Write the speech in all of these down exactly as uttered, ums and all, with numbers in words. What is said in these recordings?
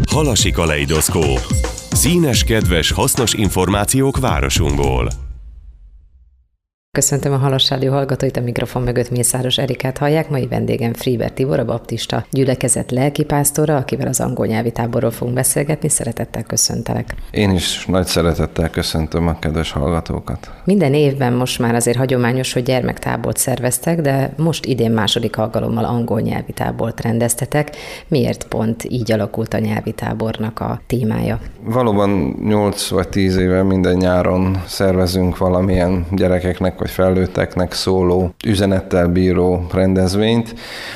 Halasi kaleidoszkóp. Színes, kedves, hasznos információk városunkból. Köszöntöm a Halas Rádió hallgatóit, a mikrofon mögött Mészáros Erikát hallják. Mai vendégem Freeber Tibor, a baptista gyülekezet lelkipásztora, akivel az angol nyelvi táborról fogunk beszélgetni. Szeretettel köszöntelek. Én is nagy szeretettel köszöntöm a kedves hallgatókat. Minden évben most már azért hagyományos, hogy gyermektábort szerveztek, de most idén második alkalommal angol nyelvi tábort rendeztetek. Miért pont így alakult a nyelvi tábornak a témája? Valóban nyolc vagy tíz éve minden nyáron szervezünk valamilyen gyerekeknek vagy felnőtteknek szóló, üzenettel bíró rendezvényt.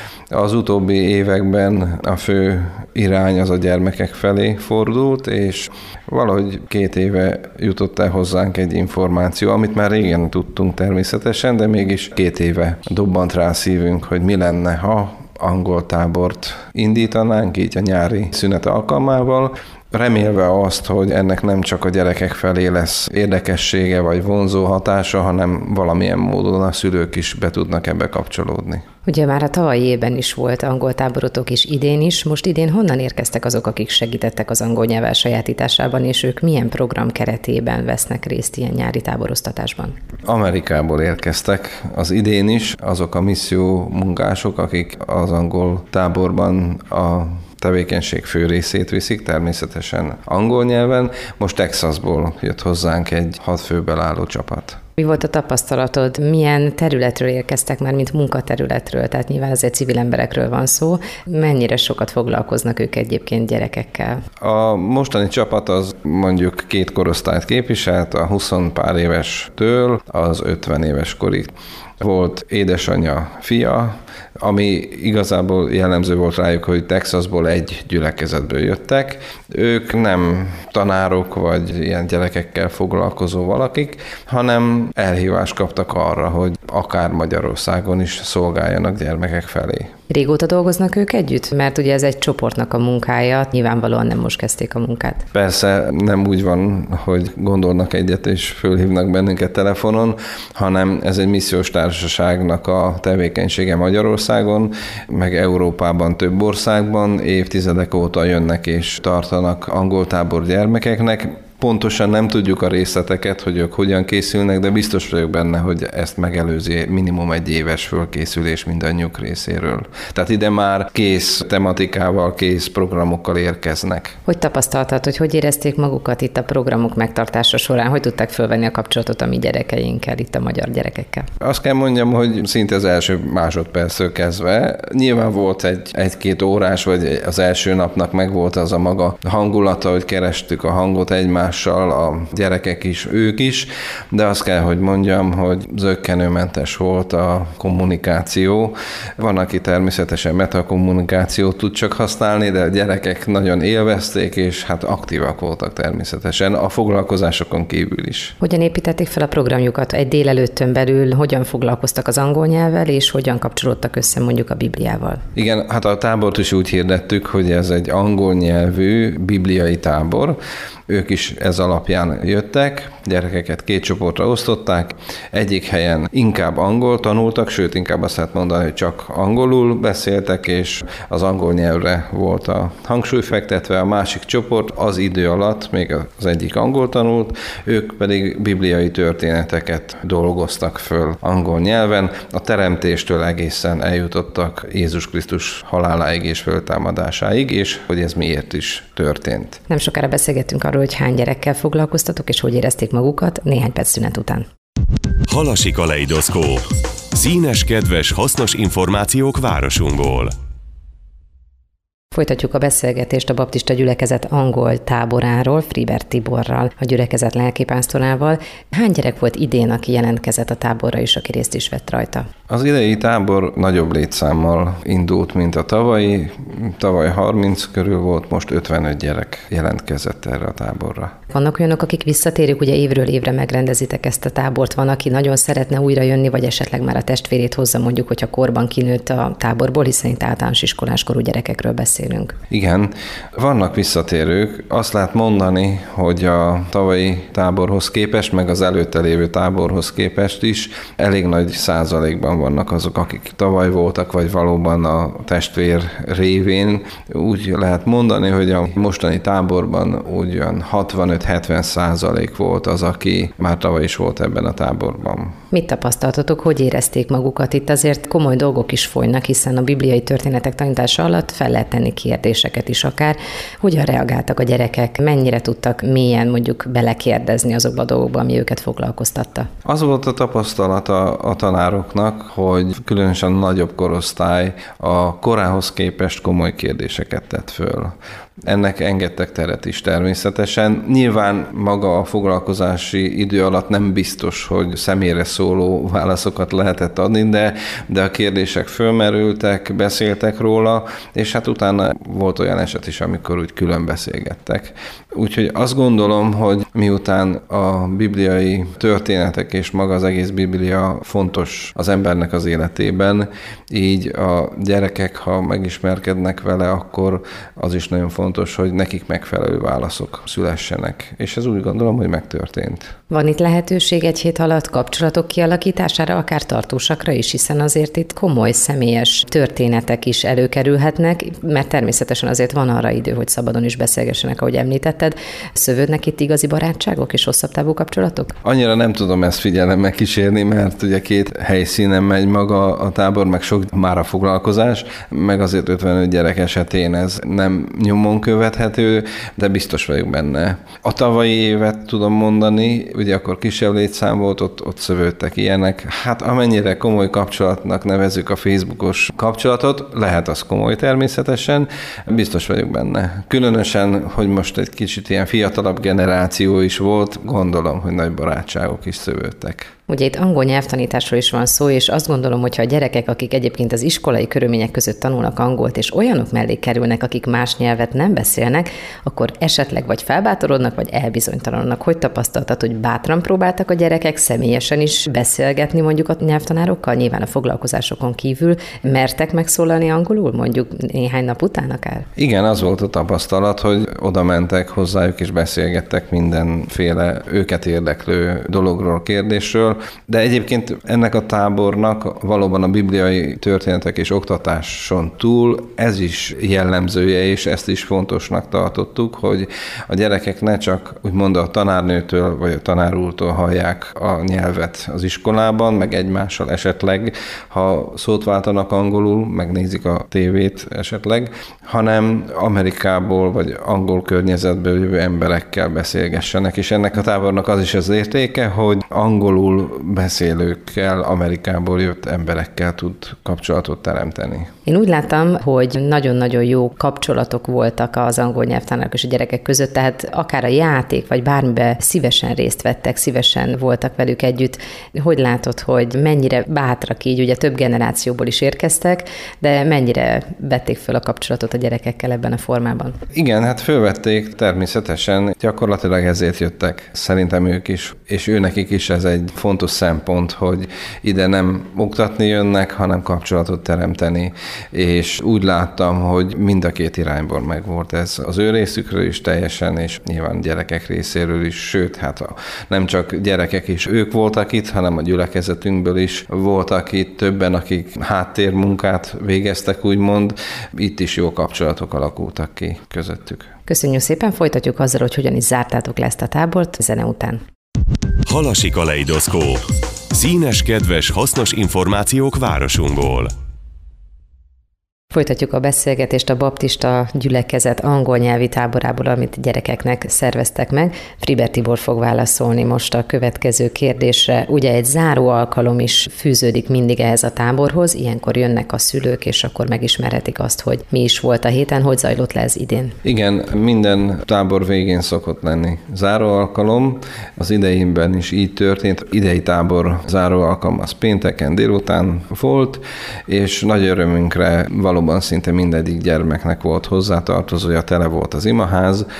Az utóbbi években a fő irány az a gyermekek felé fordult, és valahogy két éve jutott el hozzánk egy információ, amit már régen tudtunk természetesen, de mégis két éve dobbant rá a szívünk, hogy mi lenne, ha angol tábort indítanánk így a nyári szünet alkalmával, remélve azt, hogy ennek nem csak a gyerekek felé lesz érdekessége vagy vonzó hatása, hanem valamilyen módon a szülők is be tudnak ebbe kapcsolódni. Ugye már a tavalyi évben is volt angol táborotok, és idén is. Most idén honnan érkeztek azok, akik segítettek az angol nyelv elsajátításában, és ők milyen program keretében vesznek részt ilyen nyári táboroztatásban? Amerikából érkeztek az idén is azok a misszió munkások, akik az angol táborban a tevékenység fő részét viszik, természetesen angol nyelven. Most Texasból jött hozzánk egy hat főből álló csapat. Mi volt a tapasztalatod? Milyen területről érkeztek már, mint munkaterületről? Tehát nyilván azért civil emberekről van szó. Mennyire sokat foglalkoznak ők egyébként gyerekekkel? A mostani csapat az mondjuk két korosztályt képviselt, a húsz pár évestől az ötven éves korig. Volt édesanyja, fia, ami igazából jellemző volt rájuk, hogy Texasból egy gyülekezetből jöttek. Ők nem tanárok vagy ilyen gyerekekkel foglalkozó valakik, hanem elhívást kaptak arra, hogy akár Magyarországon is szolgáljanak gyermekek felé. Régóta dolgoznak ők együtt? Mert ugye ez egy csoportnak a munkája, nyilvánvalóan nem most kezdték a munkát. Persze nem úgy van, hogy gondolnak egyet és fölhívnak bennünket telefonon, hanem ez egy missziós társaságnak a tevékenysége Magyarországon, meg Európában több országban évtizedek óta jönnek és tartanak angol tábor gyermekeknek. Pontosan nem tudjuk a részleteket, hogy ők hogyan készülnek, de biztos vagyok benne, hogy ezt megelőzi minimum egy éves fölkészülés mindannyiuk részéről. Tehát ide már kész tematikával, kész programokkal érkeznek. Hogy tapasztaltad, hogy hogy érezték magukat itt a programok megtartása során? Hogy tudták fölvenni a kapcsolatot a mi gyerekeinkkel, itt a magyar gyerekekkel? Azt kell mondjam, hogy szinte az első másodperctől kezdve. Nyilván volt egy, egy-két órás, vagy az első napnak megvolt az a maga hangulata, hogy kerestük a hangot egymást, a gyerekek is, ők is, de azt kell, hogy mondjam, hogy zökkenőmentes volt a kommunikáció. Van, aki természetesen metakommunikációt tud csak használni, de a gyerekek nagyon élvezték, és hát aktívak voltak természetesen, a foglalkozásokon kívül is. Hogyan építették fel a programjukat? Egy délelőttön belül hogyan foglalkoztak az angol nyelvvel, és hogyan kapcsolódtak össze mondjuk a Bibliával? Igen, hát a tábort is úgy hirdettük, hogy ez egy angol nyelvű bibliai tábor. Ők is ez alapján jöttek, gyerekeket két csoportra osztották, egyik helyen inkább angol tanultak, sőt inkább azt lehet mondani, hogy csak angolul beszéltek, és az angol nyelvre volt a hangsúly fektetve, a másik csoport az idő alatt, még az egyik angol tanult, ők pedig bibliai történeteket dolgoztak föl angol nyelven, a teremtéstől egészen eljutottak Jézus Krisztus haláláig és föltámadásáig, és hogy ez miért is történt. Nem sokára beszélgettünk arról, hogy hány gyerekkel foglalkoztatok, és hogy érezték magukat néhány perc szünet után. Halasi kaleidoszkóp. Színes, kedves, hasznos információk városunkból. Folytatjuk a beszélgetést a baptista gyülekezet angol táboráról, Freeber Tiborral, a gyülekezet lelkipásztorával. Hány gyerek volt idén, aki jelentkezett a táborra és aki részt is vett rajta? Az idei tábor nagyobb létszámmal indult, mint a tavalyi. Tavaly harminc körül volt, most ötvenöt gyerek jelentkezett erre a táborra. Vannak olyanok, akik visszatérők, ugye évről évre megrendezitek ezt a tábort, van, aki nagyon szeretne újra jönni, vagy esetleg már a testvérét hozza, mondjuk, hogyha korban kinőtt a táborból, hiszen itt általános iskoláskorú gyerekekről beszél. beszélünk. Igen, vannak visszatérők. Azt lehet mondani, hogy a tavalyi táborhoz képest, meg az előtte lévő táborhoz képest is elég nagy százalékban vannak azok, akik tavaly voltak, vagy valóban a testvér révén. Úgy lehet mondani, hogy a mostani táborban ugyan hatvanöt-hetven százalék volt az, aki már tavaly is volt ebben a táborban. Mit tapasztaltatok, hogy érezték magukat? Itt azért komoly dolgok is folynak, hiszen a bibliai történetek tanítása alatt fel lehet tenni kérdéseket is akár. Hogyan reagáltak a gyerekek? Mennyire tudtak mélyen mondjuk belekérdezni azokba a dolgokba, ami őket foglalkoztatta? Az volt a tapasztalata a tanároknak, hogy különösen nagyobb korosztály a korához képest komoly kérdéseket tett föl. Ennek engedtek teret is természetesen. Nyilván maga a foglalkozási idő alatt nem biztos, hogy személyre szóló válaszokat lehetett adni, de, de a kérdések fölmerültek, beszéltek róla, és hát utána volt olyan eset is, amikor úgy külön beszélgettek. Úgyhogy azt gondolom, hogy miután a bibliai történetek és maga az egész Biblia fontos az embernek az életében, így a gyerekek, ha megismerkednek vele, akkor az is nagyon fontos, hogy nekik megfelelő válaszok szülessenek. És ez úgy gondolom, hogy megtörtént. Van itt lehetőség egy hét alatt kapcsolatok kialakítására, akár tartósakra is, hiszen azért itt komoly személyes történetek is előkerülhetnek, mert természetesen azért van arra idő, hogy szabadon is beszélgessenek, ahogy említetted. Szövődnek itt igazi barátságok és hosszabb távú kapcsolatok? Annyira nem tudom ezt figyelemmel kísérni, mert ugye két helyszínen megy maga a tábor, meg sok már a foglalkozás, meg azért ötvenöt gyerek esetén ez nem nyomon követhető, de biztos vagyok benne. A tavalyi évet tudom mondani, ugye akkor kisebb létszám volt, ott, ott szövődtek ilyenek. Hát amennyire komoly kapcsolatnak nevezzük a Facebookos kapcsolatot, lehet az komoly természetesen, biztos vagyok benne. Különösen, hogy most egy kicsit ilyen fiatalabb generáció is volt, gondolom, hogy nagy barátságok is szövődtek. Ugye itt angol nyelvtanításról is van szó, és azt gondolom, hogyha a gyerekek, akik egyébként az iskolai körülmények között tanulnak angolt, és olyanok mellé kerülnek, akik más nyelvet nem beszélnek, akkor esetleg vagy felbátorodnak, vagy elbizonytalanodnak. Hogy tapasztaltad, hogy bátran próbáltak a gyerekek személyesen is beszélgetni mondjuk a nyelvtanárokkal, nyilván a foglalkozásokon kívül, mertek megszólalni angolul mondjuk néhány nap után akár? Igen, az volt a tapasztalat, hogy oda mentek hozzájuk és beszélgettek mindenféle őket érdeklő dologról, kérdésről, de egyébként ennek a tábornak valóban a bibliai történetek és oktatáson túl ez is jellemzője, és ezt is fontosnak tartottuk, hogy a gyerekek ne csak úgymond a tanárnőtől vagy a tanár úrtól hallják a nyelvet az iskolában, meg egymással esetleg, ha szót váltanak angolul, megnézik a tévét esetleg, hanem Amerikából vagy angol környezetből jövő emberekkel beszélgessenek, és ennek a tábornak az is az értéke, hogy angolul beszélőkkel, Amerikából jött emberekkel tud kapcsolatot teremteni. Én úgy láttam, hogy nagyon-nagyon jó kapcsolatok voltak az angol nyelvtanárok és a gyerekek között, tehát akár a játék, vagy bármiben szívesen részt vettek, szívesen voltak velük együtt. Hogy látod, hogy mennyire bátrak így, ugye több generációból is érkeztek, de mennyire vették föl a kapcsolatot a gyerekekkel ebben a formában? Igen, hát fölvették természetesen, gyakorlatilag ezért jöttek. Szerintem ők is, és őnekik is ez egy fontos szempont, hogy ide nem oktatni jönnek, hanem kapcsolatot teremteni. És úgy láttam, hogy mind a két irányból megvolt ez az ő részükről is teljesen, és nyilván gyerekek részéről is, sőt, hát a, nem csak gyerekek is ők voltak itt, hanem a gyülekezetünkből is voltak itt többen, akik háttérmunkát végeztek, úgymond. Itt is jó kapcsolatok alakultak ki közöttük. Köszönjük szépen, folytatjuk azzal, hogy hogyan is zártátok le ezt a tábort zene után. Halasi kaleidoszkóp. Színes, kedves, hasznos információk városunkból. Folytatjuk a beszélgetést a baptista gyülekezet angol nyelvi táborából, amit gyerekeknek szerveztek meg. Friber Tibor fog válaszolni most a következő kérdésre. Ugye egy záró alkalom is fűződik mindig ehhez a táborhoz, ilyenkor jönnek a szülők, és akkor megismerhetik azt, hogy mi is volt a héten, hogy zajlott le ez idén. Igen, minden tábor végén szokott lenni záró alkalom. Az idejében is így történt. Idei tábor záró alkalom az pénteken délután volt, és nagy örömünkre valóban szinte mindegyik gyermeknek volt hozzátartozója, tele volt az imaház,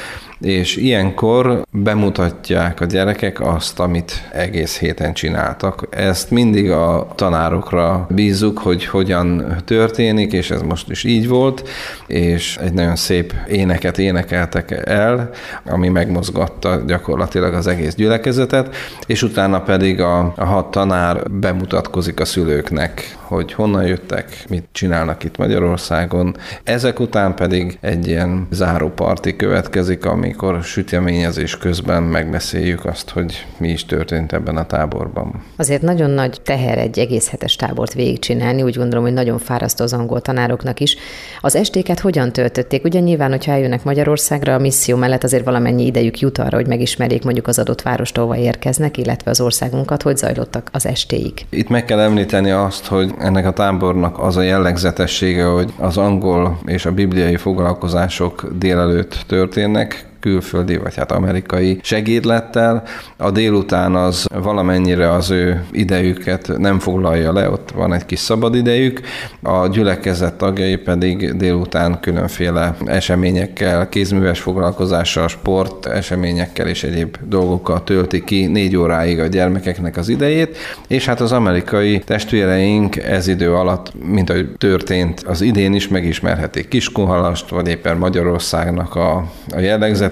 és ilyenkor bemutatják a gyerekek azt, amit egész héten csináltak. Ezt mindig a tanárokra bízzuk, hogy hogyan történik, és ez most is így volt, és egy nagyon szép éneket énekeltek el, ami megmozgatta gyakorlatilag az egész gyülekezetet, és utána pedig a, a hat tanár bemutatkozik a szülőknek, hogy honnan jöttek, mit csinálnak itt Magyarországon. Ezek után pedig egy ilyen záróparti következik, amikor süteményezés közben megbeszéljük azt, hogy mi is történt ebben a táborban. Azért nagyon nagy teher egy egész hetes tábort végigcsinálni, úgy gondolom, hogy nagyon fárasztó az angol tanároknak is. Az estéket hogyan töltötték? Ugye nyilván, hogyha eljönnek Magyarországra, a misszió mellett azért valamennyi idejük jut arra, hogy megismerjék mondjuk az adott várost, ahova érkeznek, illetve az országunkat, hogy zajlottak az estéik. Itt meg kell említeni azt, hogy ennek a tábornak az a jellegzetessége, hogy az angol és a bibliai foglalkozások délelőtt történnek, külföldi, vagy hát amerikai segédlettel. A délután az valamennyire az ő idejüket nem foglalja le, ott van egy kis szabad idejük. A gyülekezet tagjai pedig délután különféle eseményekkel, kézműves foglalkozással, sport eseményekkel és egyéb dolgokkal tölti ki négy óráig a gyermekeknek az idejét, és hát az amerikai testvéreink ez idő alatt, mint ahogy történt az idén is, megismerhetik Kiskunhalast, vagy éppen Magyarországnak a, a jellegzet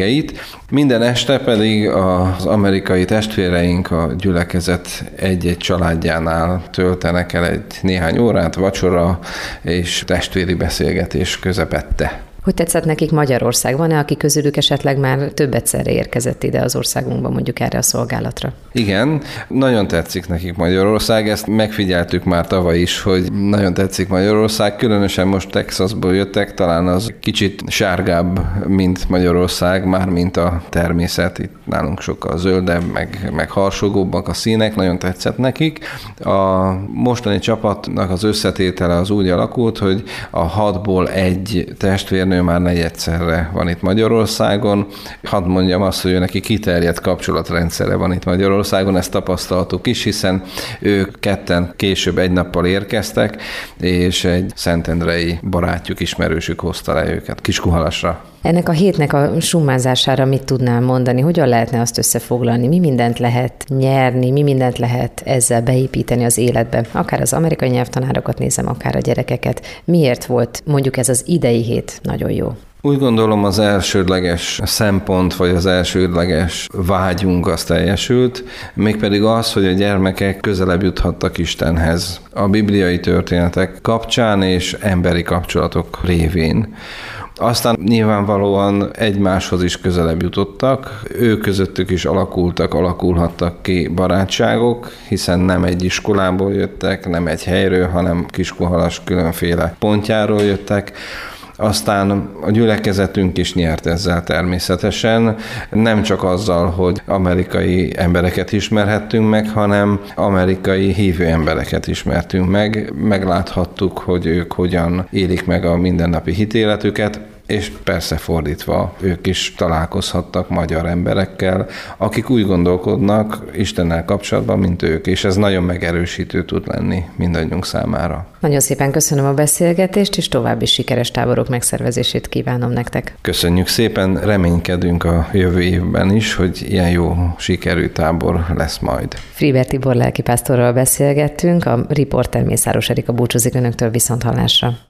Minden este pedig az amerikai testvéreink a gyülekezet egy-egy családjánál töltenek el egy néhány órát, vacsora és testvéri beszélgetés közepette. Hogy tetszett nekik Magyarország? Van-e, aki közülük esetleg már több egyszerre érkezett ide az országunkba, mondjuk erre a szolgálatra? Igen, nagyon tetszik nekik Magyarország, ezt megfigyeltük már tavaly is, hogy nagyon tetszik Magyarország, különösen most Texasból jöttek, talán az kicsit sárgább, mint Magyarország, már mint a természet, itt nálunk sokkal zöldebb, meg, meg harsogóbbak a színek, nagyon tetszett nekik. A mostani csapatnak az összetétele az úgy alakult, hogy a hatból egy testvérnő már negyedszerre van itt Magyarországon. Hadd mondjam azt, hogy ő neki kiterjedt kapcsolatrendszere van itt Magyarországon, ezt tapasztaltuk is, hiszen ők ketten később egy nappal érkeztek, és egy szentendrei barátjuk, ismerősük hozta le őket Kiskunhalasra. Ennek a hétnek a summázására mit tudnál mondani? Hogyan lehetne azt összefoglalni? Mi mindent lehet nyerni, mi mindent lehet ezzel beépíteni az életbe? Akár az amerikai nyelvtanárokat nézem, akár a gyerekeket. Miért volt mondjuk ez az idei hét nagyon jó? Úgy gondolom az elsődleges szempont, vagy az elsődleges vágyunk az teljesült, mégpedig az, hogy a gyermekek közelebb juthattak Istenhez a bibliai történetek kapcsán és emberi kapcsolatok révén. Aztán nyilvánvalóan egymáshoz is közelebb jutottak, ők közöttük is alakultak, alakulhattak ki barátságok, hiszen nem egy iskolából jöttek, nem egy helyről, hanem Kiskunhalas különféle pontjáról jöttek. Aztán a gyülekezetünk is nyert ezzel természetesen, nem csak azzal, hogy amerikai embereket ismerhettünk meg, hanem amerikai hívő embereket ismertünk meg, megláthattuk, hogy ők hogyan élik meg a mindennapi hitéletüket, és persze fordítva, ők is találkozhattak magyar emberekkel, akik úgy gondolkodnak Istennel kapcsolatban, mint ők, és ez nagyon megerősítő tud lenni mindannyiunk számára. Nagyon szépen köszönöm a beszélgetést, és további sikeres táborok megszervezését kívánom nektek. Köszönjük szépen, reménykedünk a jövő évben is, hogy ilyen jó sikerű tábor lesz majd. Friber Tibor lelkipásztorral beszélgettünk, a riporter Mészáros Erika búcsúzik önöktől, viszonthallásra.